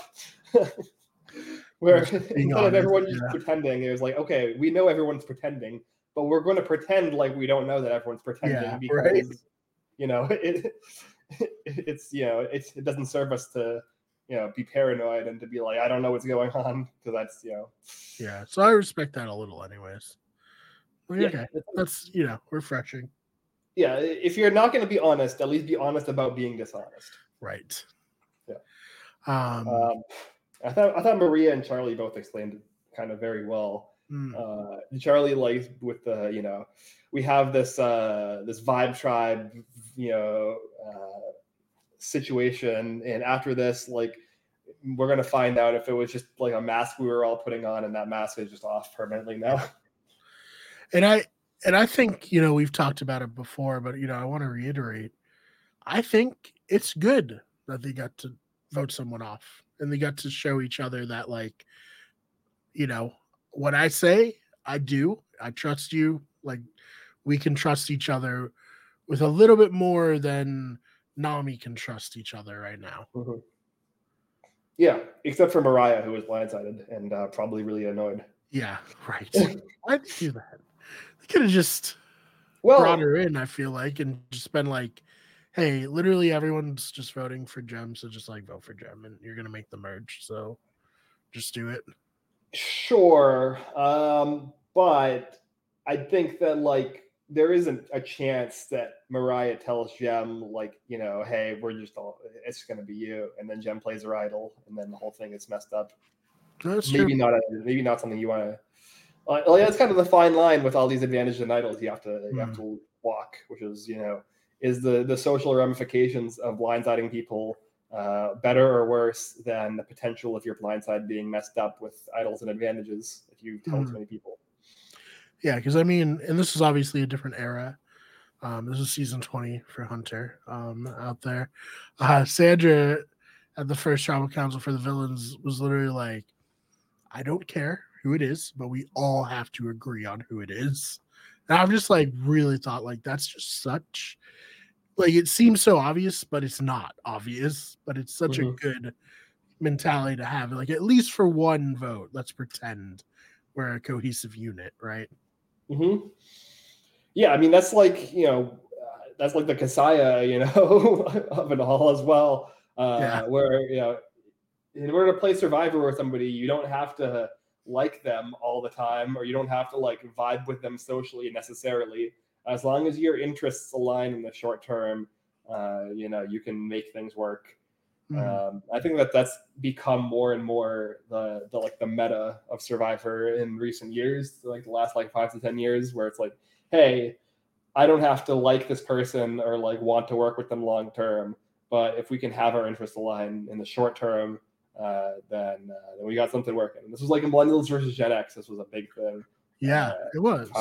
where instead honest, of everyone just yeah. pretending, it was like, okay, we know everyone's pretending, but we're going to pretend like we don't know that everyone's pretending Yeah, because right? you know, it, it it's you know, it's, it doesn't serve us to, you know, be paranoid and to be like, I don't know what's going on, because that's, you know. Yeah, so I respect that a little, anyways. Like, Yeah, okay, that's, you know, refreshing. Yeah, if you're not going to be honest, at least be honest about being dishonest. Right. Yeah. Um, um I thought I thought Maria and Charlie both explained it kind of very well. Mm. Uh, Charlie, like with the, you know, we have this uh, this vibe tribe, you know, uh, situation, and after this, like, we're gonna find out if it was just like a mask we were all putting on, and that mask is just off permanently now. Yeah. And I and I think, you know, we've talked about it before, but you know, I want to reiterate. I think it's good that they got to vote someone off, and they got to show each other that, like, you know, what I say, I do. I trust you. Like, we can trust each other with a little bit more than Nami can trust each other right now. Mm-hmm. Yeah, except for Mariah, who was blindsided and uh, probably really annoyed. Yeah, right. Why'd they do that? They could have just well, brought her in, I feel like, and just been like, hey, literally everyone's just voting for Jem, so just like vote for Jem, and you're gonna make the merge, so just do it. Sure, um, but I think that like there isn't a chance that Mariah tells Jem, like, you know, hey, we're just all, it's gonna be you, and then Jem plays her idol, and then the whole thing is messed up. That's maybe true. not a, maybe not something you want to. Uh, like, that's kind of the fine line with all these advantages and idols you have to you Mm. have to walk, which is, you know, is the the social ramifications of blindsiding people uh, better or worse than the potential of your blindside being messed up with idols and advantages if you tell Mm. too many people. Yeah, because I mean, and this is obviously a different era. Um, this is season twenty for Hunter um, out there. Uh, Sandra at the first tribal council for the villains was literally like, I don't care who it is, but we all have to agree on who it is. And I've just like really thought like that's just such like it seems so obvious, but it's not obvious. But it's such Mhm. a good mentality to have. Like at least for one vote, let's pretend we're a cohesive unit, right? Mm-hmm. Yeah, I mean that's like, you know, uh, that's like the Kasaya, you know, of it all as well. Uh, Yeah. Where, you know, in order to play Survivor with somebody, you don't have to like them all the time, or you don't have to like vibe with them socially necessarily. As long as your interests align in the short term, uh, you know, you can make things work. Mm-hmm. Um, I think that that's become more and more the, the like the meta of Survivor in recent years, like the last like five to ten years, where it's like, hey, I don't have to like this person or like want to work with them long term, but if we can have our interests align in the short term, uh, then, uh, then we got something working. And this was like in Millennials versus Gen X. This was a big thing. Yeah, Uh, it was. how,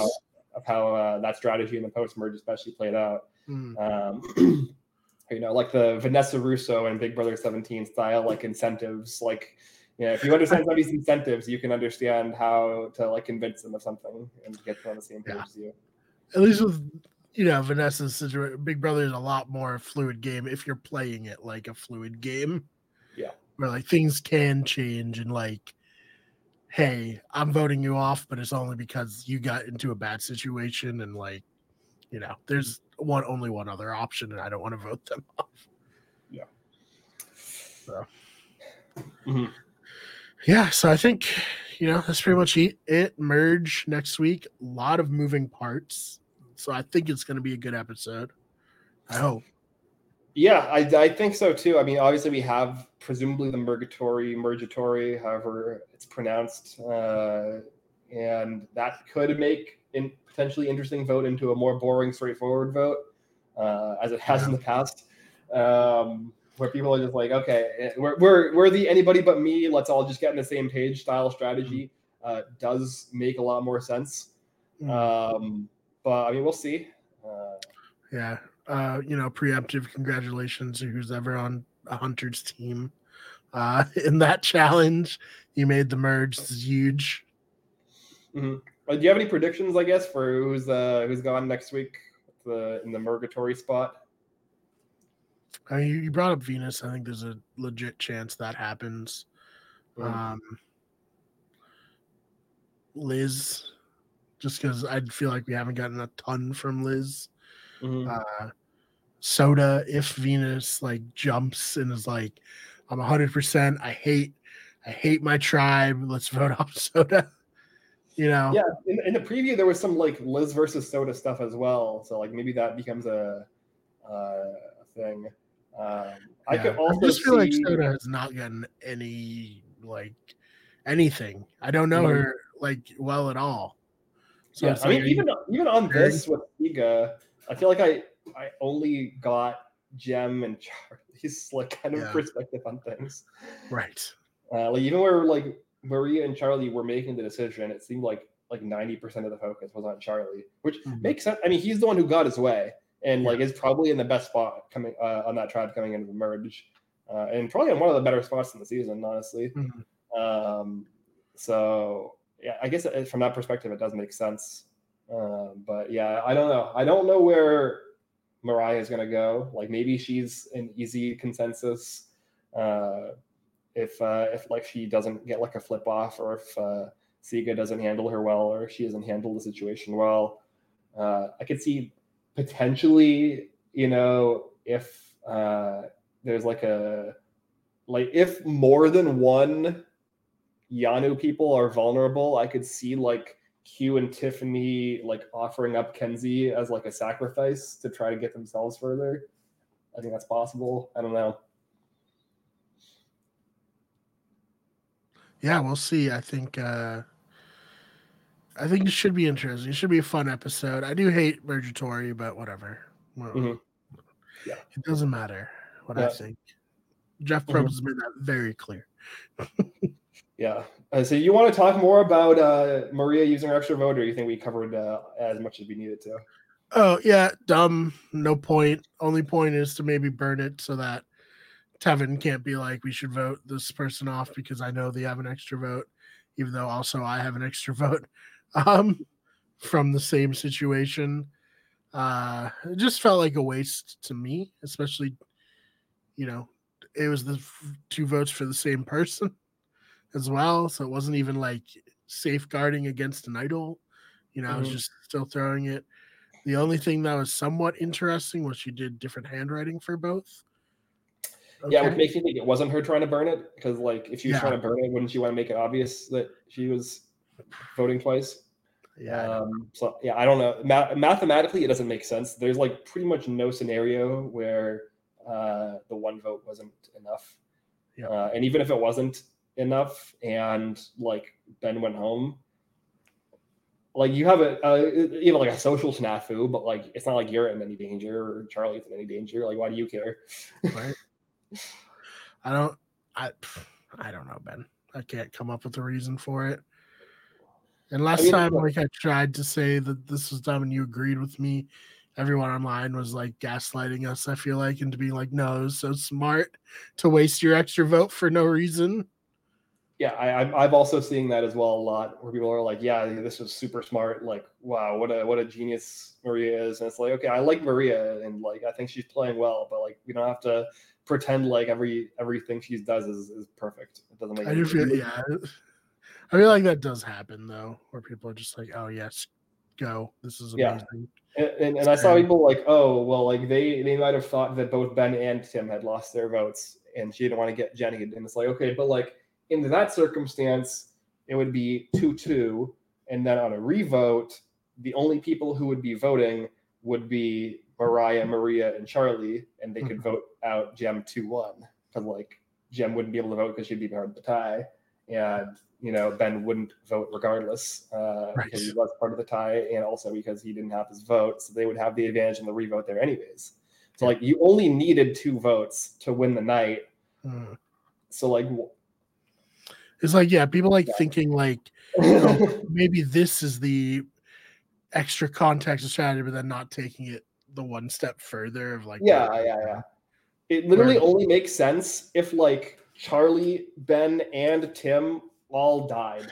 of how uh, that strategy in the post merge especially played out. Mm. Um, you know, like the Vanessa Russo and Big Brother seventeen style, like incentives, like, you know, if you understand some of these incentives, you can understand how to like convince them of something and get them on the same page Yeah. as you. At least with, you know, Vanessa's situation, Big Brother is a lot more fluid game if you're playing it like a fluid game. Yeah. Where like things can change and like, hey, I'm voting you off, but it's only because you got into a bad situation and like, you know, there's one only one other option, and I don't want to vote them off. Yeah. So, mm-hmm. yeah. So I think, you know, that's pretty much it. Merge next week. A lot of moving parts. So I think it's going to be a good episode. I hope. Yeah, I, I think so too. I mean, obviously we have presumably the Murgatory, Murgatory, however it's pronounced, uh, and that could make in potentially interesting vote into a more boring, straightforward vote, uh, as it has yeah. in the past, um, where people are just like, okay, we're we're we're the anybody but me. Let's all just get on the same page. Style strategy uh, does make a lot more sense, mm. um, but I mean, we'll see. Uh, yeah. Uh, you know, preemptive congratulations to who's ever on a Hunter's team. Uh, in that challenge, you made the merge. This is huge. Mm-hmm. Uh, do you have any predictions, I guess, for who's uh, who's gone next week the, in the Murgatory spot? I mean, you brought up Venus. I think there's a legit chance that happens. Mm-hmm. Um, Liz, just because I feel like we haven't gotten a ton from Liz. Mm-hmm. Uh, Soda, if Venus like jumps and is like, I'm one hundred percent. I hate, I hate my tribe. Let's vote off Soda. You know. Yeah. In, in the preview, there was some like Liz versus Soda stuff as well. So like maybe that becomes a, uh, a thing. Um, yeah. I could also I just feel see... like Soda has not gotten any like anything. I don't know mm-hmm. her like well at all. So yeah, I mean, even even on this with Iga, I feel like I I only got Jem and Charlie's like kind of yeah. perspective on things. Right. Uh, like even where like Maria and Charlie were making the decision, it seemed like like ninety percent of the focus was on Charlie, which mm-hmm. makes sense. I mean, he's the one who got his way, and yeah. like is probably in the best spot coming uh, on that tribe coming into the merge, uh, and probably in one of the better spots in the season, honestly. Mm-hmm. Um, so. Yeah, I guess from that perspective, it does make sense. Uh, but yeah, I don't know. I don't know where Mariah is going to go. Like maybe she's an easy consensus. Uh, if uh, if like she doesn't get like a flip off, or if uh, Siga doesn't handle her well, or if she doesn't handle the situation well, uh, I could see potentially, you know, if uh, there's like a like if more than one Yanu people are vulnerable, I could see like Q and Tiffany like offering up Kenzie as like a sacrifice to try to get themselves further. I think that's possible. I don't know. Yeah, we'll see. I think uh I think it should be interesting. It should be a fun episode. I do hate Murgatory, but whatever. Well, mm-hmm. Yeah. It doesn't matter what yeah. I think. Jeff Probst mm-hmm. has made that very clear. Yeah. Uh, so you want to talk more about uh, Maria using her extra vote, or you think we covered uh, as much as we needed to? Oh, yeah. Dumb. No point. Only point is to maybe burn it so that Tevin can't be like, we should vote this person off because I know they have an extra vote, even though also I have an extra vote um, from the same situation. Uh, it just felt like a waste to me, especially, you know, it was the two votes for the same person as well. So it wasn't even like safeguarding against an idol. You know, mm-hmm. I was just still throwing it. The only thing that was somewhat interesting was she did different handwriting for both. Okay. Yeah, which makes me think it wasn't her trying to burn it, because like if she was yeah. trying to burn it, wouldn't she want to make it obvious that she was voting twice? Yeah. Um, so yeah, I don't know. Ma- mathematically, it doesn't make sense. There's like pretty much no scenario where uh, the one vote wasn't enough. Yeah. Uh, and even if it wasn't enough, and like Ben went home, like you have a uh, even like a social snafu, but like it's not like you're in any danger or Charlie's in any danger. Like, why do you care? Right. I don't. I I don't know, Ben. I can't come up with a reason for it. And last I mean, time, look, like I tried to say that this was dumb and you agreed with me, everyone online was like gaslighting us, I feel like, into being like, no, it was so smart to waste your extra vote for no reason. yeah, I, I'm I've also seeing that as well a lot, where people are like, yeah, this was super smart. Like, wow, what a what a genius Maria is. And it's like, okay, I like Maria, and like I think she's playing well, but like we don't have to pretend like every everything she does is, is perfect. It doesn't make I any do feel, sense. yeah. I feel like that does happen though, where people are just like, oh, yes, go. This is Yeah. amazing. And, and, and I saw people like, oh, well, like they they might have thought that both Ben and Tim had lost their votes, and she didn't want to get Jenny. And it's like, okay, but like in that circumstance, it would be two two, and then on a revote, the only people who would be voting would be Mariah, Maria, and Charlie, and they could Mhm. vote out Jem two one, because like Jem wouldn't be able to vote because she'd be part of the tie, and you know, Ben wouldn't vote regardless uh, Right. because he was part of the tie, and also because he didn't have his vote, so they would have the advantage in the revote there anyways. So Yeah. like, you only needed two votes to win the night. Mm. So like, It's like, yeah, people like Yeah. thinking like, oh, maybe this is the extra context of strategy, but then not taking it the one step further of like, yeah, what- yeah, yeah. It literally Where- only makes sense if like Charlie, Ben, and Tim all died.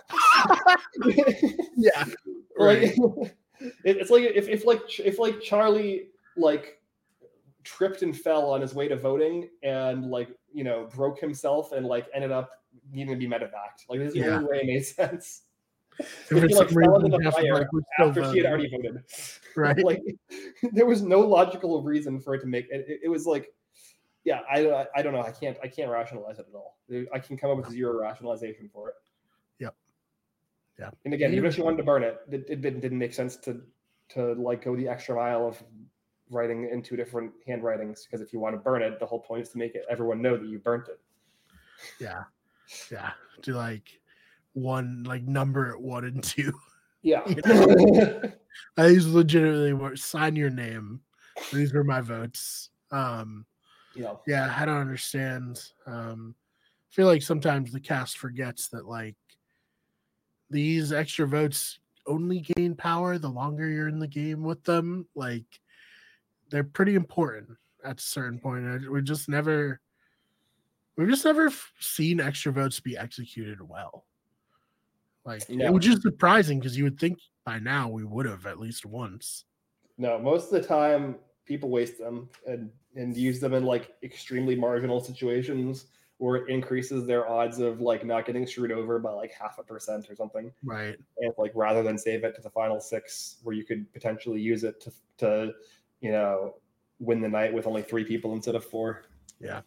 yeah, Like, right. it, it's like if, if like if like Charlie like tripped and fell on his way to voting and like you know broke himself and like ended up needing to be medevaced. Like this is the Yeah. only way it made sense. If If for he like some fell into reason the Jeff was fire like, we're still after she had voting. already voted, Right. like there was no logical reason for it to make it. It, it was like, yeah, I I don't know. I can't I can't rationalize it at all. I can come up with zero rationalization for it. Yep. Yeah. And again, Yeah. even if she wanted to burn it, it, it didn't, didn't make sense to to like go the extra mile of writing in two different handwritings, because if you want to burn it, the whole point is to make it everyone know that you burnt it. Yeah. Yeah. To like one, like number it one and two. Yeah. You know? These legitimately were sign your name. These were my votes. Um Yeah. yeah, I don't understand. Um I feel like sometimes the cast forgets that like these extra votes only gain power the longer you're in the game with them. Like they're pretty important at a certain point. We just never we've just never seen extra votes be executed well. Like No. which is surprising because you would think by now we would have at least once. No, most of the time people waste them and, and use them in like extremely marginal situations where it increases their odds of like not getting screwed over by like half a percent or something. Right. And like rather than save it to the final six where you could potentially use it to to, you know, win the night with only three people instead of four. Yeah.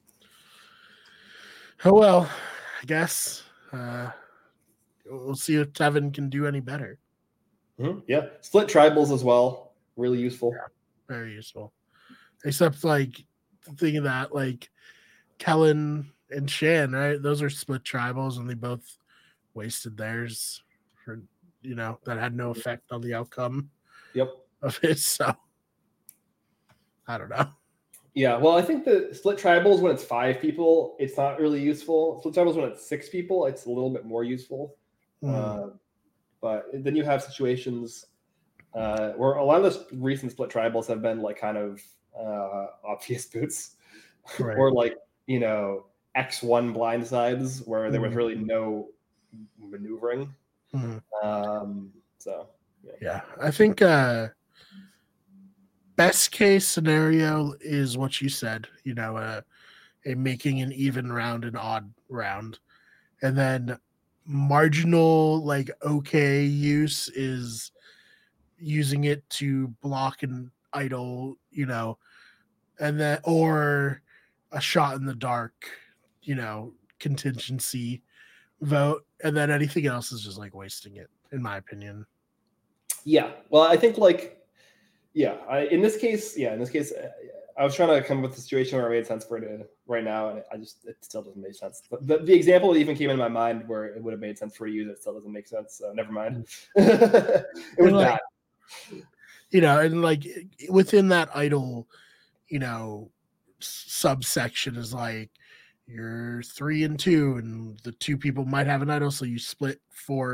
Oh well, I guess uh we'll see if Tevin can do any better. Mm-hmm. Yeah. Split tribals as well. Really useful. Yeah, very useful. Except like thinking that like Kellen and Shan, right? Those are split tribals and they both wasted theirs for you know, that had no effect on the outcome Yep. of it. So I don't know. Yeah, well, I think the split tribals when it's five people, it's not really useful. Split tribals when it's six people, it's a little bit more useful. Mm. Uh, but then you have situations uh, where a lot of the recent split tribals have been like kind of uh, obvious boots, Right. or like you know X one blindsides where there was Mhm. really no maneuvering. Mhm. Um, so yeah. Yeah, I think uh best case scenario is what you said, you know, uh, a making an even round and odd round. And then marginal, like, okay use is using it to block an idol, you know, and then, or a shot in the dark, you know, contingency vote. And then anything else is just like wasting it, in my opinion. Yeah, well, I think like. Yeah, I, in this case, yeah, in this case, I was trying to come up with a situation where it made sense for it to, right now, and I just it still doesn't make sense. But the, the example that even came in my mind where it would have made sense for you to use it still doesn't make sense. So never mind. It was like, bad. You know, and like within that idol, you know, subsection is like you're three and two, and the two people might have an idol, so you split four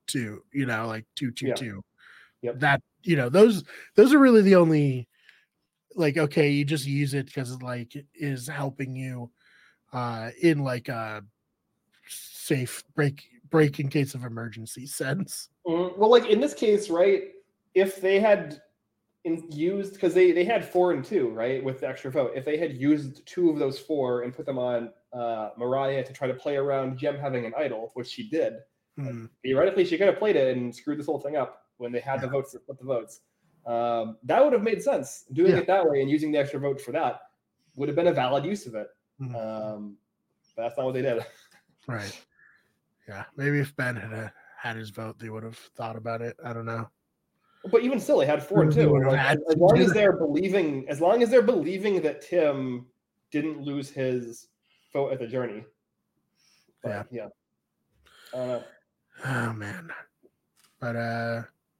two, you know, like two two Yeah. two. Yep. That, you know, those those are really the only, like, okay, you just use it because it like is helping you uh in like a safe break break in case of emergency sense. Mm, well, like in this case, right? If they had in, used, because they they had four and two, right, with the extra vote. If they had used two of those four and put them on uh, Mariah to try to play around Jem having an idol, which she did, Hmm. theoretically she could have played it and screwed this whole thing up when they had Yeah. the votes to split the votes. Um, that would have made sense. Doing Yeah. it that way and using the extra vote for that would have been a valid use of it. Mhm. Um, but that's not what they did. Right. Yeah. Maybe if Ben had uh, had his vote, they would have thought about it. I don't know. But even still, they had four and They two. would have Like, had as, as to long do as that. they're believing, as long as they're believing that Tim didn't lose his vote at the journey. But, Yeah. yeah. I don't know. Oh man. But uh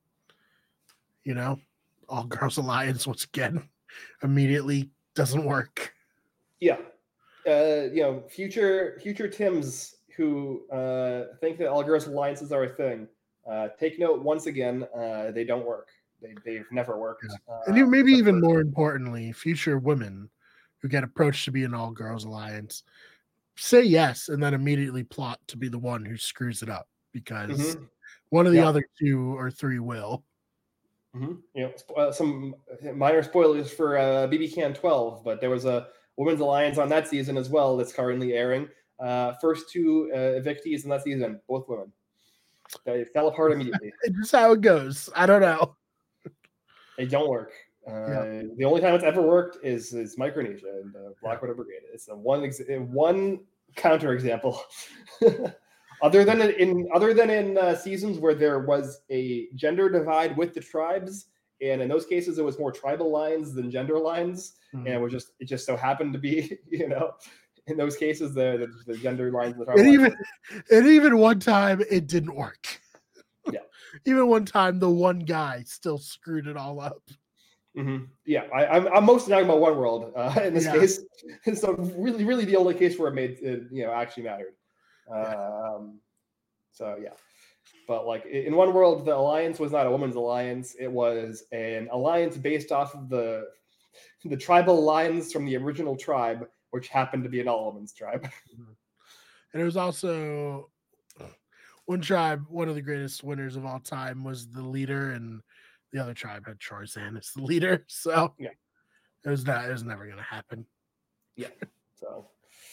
you know, All Girls Alliance once again immediately doesn't work. Yeah. Uh, you know, future future Tims who uh, think that all girls alliances are a thing. Uh, take note once again, uh, they don't work. They they've never worked. Yeah. Uh, And even, maybe except even for- more importantly, future women who get approached to be an all girls alliance say yes and then immediately plot to be the one who screws it up because Mhm. one of the Yeah. other two or three will. Mhm. You know, sp- uh, some minor spoilers for uh, B B Can twelve, but there was a women's alliance on that season as well that's currently airing. Uh, first two uh, evictees in that season, both women. They fell apart immediately. It's just how it goes. I don't know. They don't work. Uh, Yeah. The only time it's ever worked is is Micronesia and uh, Black Yeah. Widow Brigade. It's the one ex- one counter example. Other than in other than in uh, seasons where there was a gender divide with the tribes, and in those cases it was more tribal lines than gender lines, Mhm. and it was just it just so happened to be, you know, in those cases the the, the gender lines and the tribal And lines. even and even one time it didn't work. Yeah. Even one time the one guy still screwed it all up. Mm-hmm. Yeah, I, I'm I'm mostly talking about One World uh, in this Yeah. case. So really, really the only case where it made it, you know, actually mattered. Yeah. Um, so yeah, but like in One World, the alliance was not a women's alliance; it was an alliance based off of the the tribal lines from the original tribe, which happened to be an all women's tribe. And it was also one tribe, one of the greatest winners of all time was the leader, and the other tribe had Chorzan as the leader. So Yeah. it was not, it was never gonna happen. Yeah. So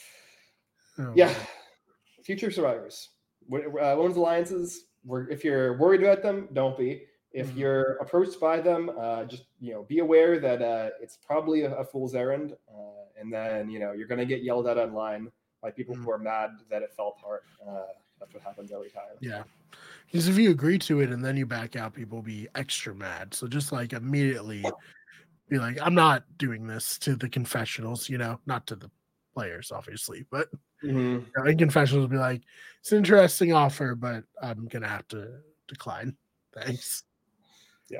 Oh, yeah, man. future survivors, uh, women's alliances. Were if you're worried about them, don't be. If Mhm. you're approached by them, uh, just you know, be aware that uh, it's probably a, a fool's errand, uh, and then you know you're going to get yelled at online by people Mhm. who are mad that it fell apart. Uh, that's what happens every time. Yeah. Because if you agree to it and then you back out, people will be extra mad. So just like immediately be like, I'm not doing this to the confessionals, you know, not to the players, obviously, but Mm-hmm. you know, in confessionals be like, it's an interesting offer, but I'm gonna have to decline. Thanks. Yeah.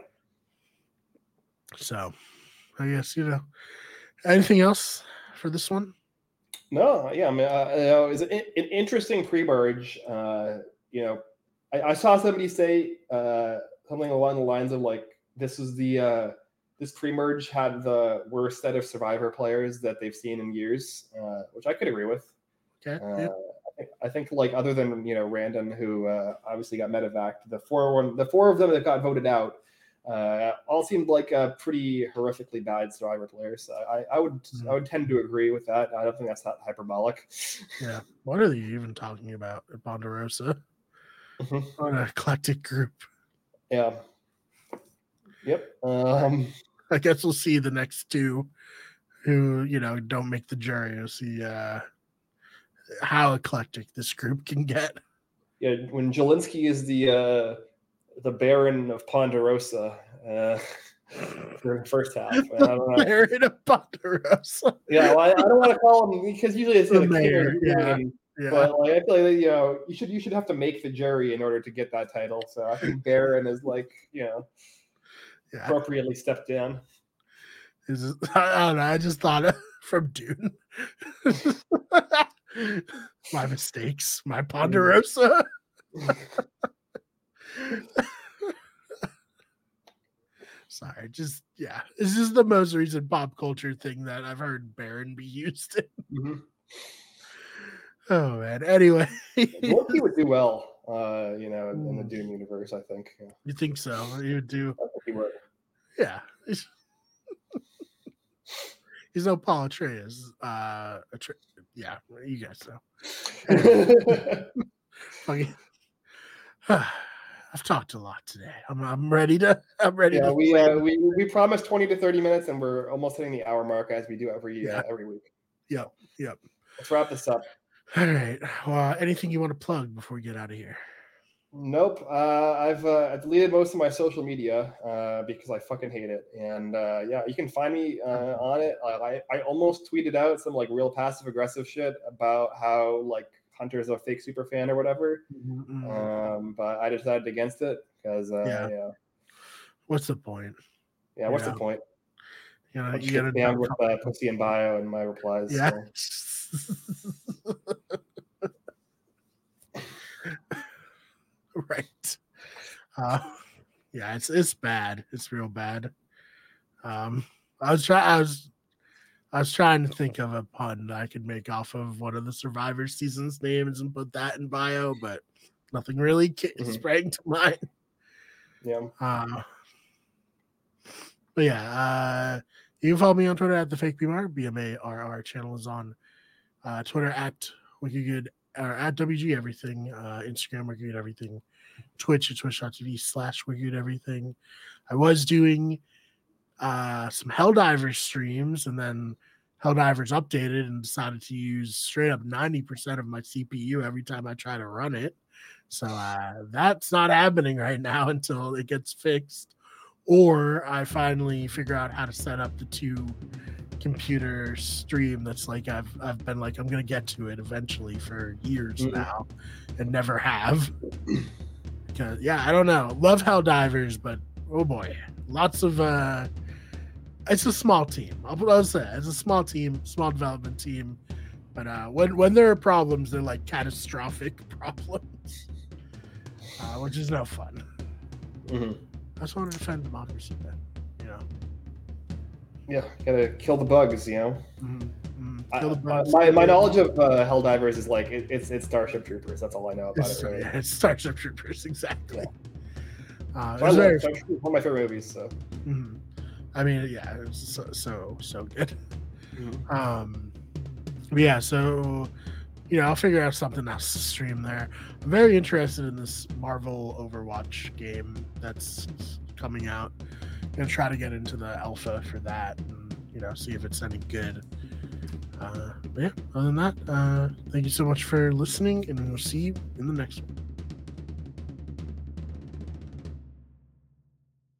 So I guess, you know, anything else for this one? No, yeah, I mean, uh, you know, it's an, an interesting pre-merge. Uh, you know, I, I saw somebody say uh, something along the lines of like, "This is the uh, this pre-merge had the worst set of Survivor players that they've seen in years," uh, which I could agree with. Okay. Uh, Yeah. I, think, I think, like, other than you know Randon, who uh, obviously got medevaced, the four one, the four of them that got voted out. Uh, all seemed like a pretty horrifically bad Survivor players. So I, I would Mhm. I would tend to agree with that. I don't think that's not hyperbolic. Yeah. What are they even talking about at Ponderosa? Mhm. What an eclectic group. Yeah. Yep. Um, I guess we'll see the next two who, you know, don't make the jury. We'll see uh, how eclectic this group can get. yeah. When Jelinski is the uh, the Baron of Ponderosa uh, for the first half, I don't know. Baron of Ponderosa. Yeah, well, I, I don't want to call him because usually it's The the, the king or mayor, the yeah. queen. Yeah. But like, I feel like you know you should you should have to make the jury in order to get that title. So I think Baron is like you know Yeah. appropriately stepped down. Is it, I don't know. I just thought of, from Dune. My mistakes. My Ponderosa. Sorry, just yeah. This is the most recent pop culture thing that I've heard Baron be used in. Mm-hmm. Oh man. Anyway, Loki would do well, uh, you know, in, in the Doom universe. I think. Yeah. You think so? You would do? I think he would. Yeah. He's, he's no Paul Atreides. Uh, Atre- yeah, you guys know. Anyway. I've talked a lot today. I'm I'm ready to. I'm ready. Yeah, to we uh, we we promised twenty to thirty minutes, and we're almost hitting the hour mark as we do every Yeah. uh, every week. Yep. Yep. Let's wrap this up. All right. Well, anything you want to plug before we get out of here? Nope. Uh, I've uh, deleted most of my social media uh, because I fucking hate it. And uh, yeah, you can find me uh, on it. I I almost tweeted out some like real passive aggressive shit about how like Hunter's a fake super fan or whatever. Mm-hmm. Um, but I decided against it because uh, yeah. yeah. What's the point? Yeah. What's yeah. the point? You know, I'll you get down with uh, pussy and bio in my replies. Yeah. So. Right. Uh, yeah, it's it's bad. It's real bad. Um, I was trying. I was. I was trying to think of a pun I could make off of one of the Survivor seasons names and put that in bio, but nothing really mm-hmm. sprang to mind. Yeah. Uh, but yeah, uh, you can follow me on Twitter at the Fake B M R. B M A R R channel is on uh, Twitter at WikiGood or at W G Everything. Uh, Instagram WikiGood Everything. Twitch at twitch.tv slash WikiGood Everything. I was doing uh, some Helldivers streams, and then Helldivers updated and decided to use straight up ninety percent of my C P U every time I try to run it. So uh, that's not happening right now until it gets fixed, or I finally figure out how to set up the two computer stream that's like I've I've been like I'm gonna get to it eventually for years mm-hmm. now and never have. Because yeah, I don't know. Love Helldivers, but oh boy, lots of uh it's a small team. I'll, I'll say it's a small team, small development team. But uh, when when there are problems, they're like catastrophic problems, uh, which is no fun. Mm-hmm. I just want to defend democracy, then, you know. Yeah, gotta kill the bugs, you know. Mm-hmm. Mm-hmm. I, kill the bugs, my my knowledge of uh, Helldivers is like it, it's it's Starship Troopers. That's all I know about it's, it. Right? Yeah, it's Starship Troopers, exactly. Yeah. Uh, so I love very... Starship Troopers, one of my favorite movies. So. Mm-hmm. I mean, yeah, it was so so so good. Mm-hmm. Um, but yeah, so you know, I'll figure out something else to stream there. I'm very interested in this Marvel Overwatch game that's coming out. I'm gonna try to get into the alpha for that, and you know, see if it's any good. Uh, but yeah, other than that, uh, thank you so much for listening, and we'll see you in the next one.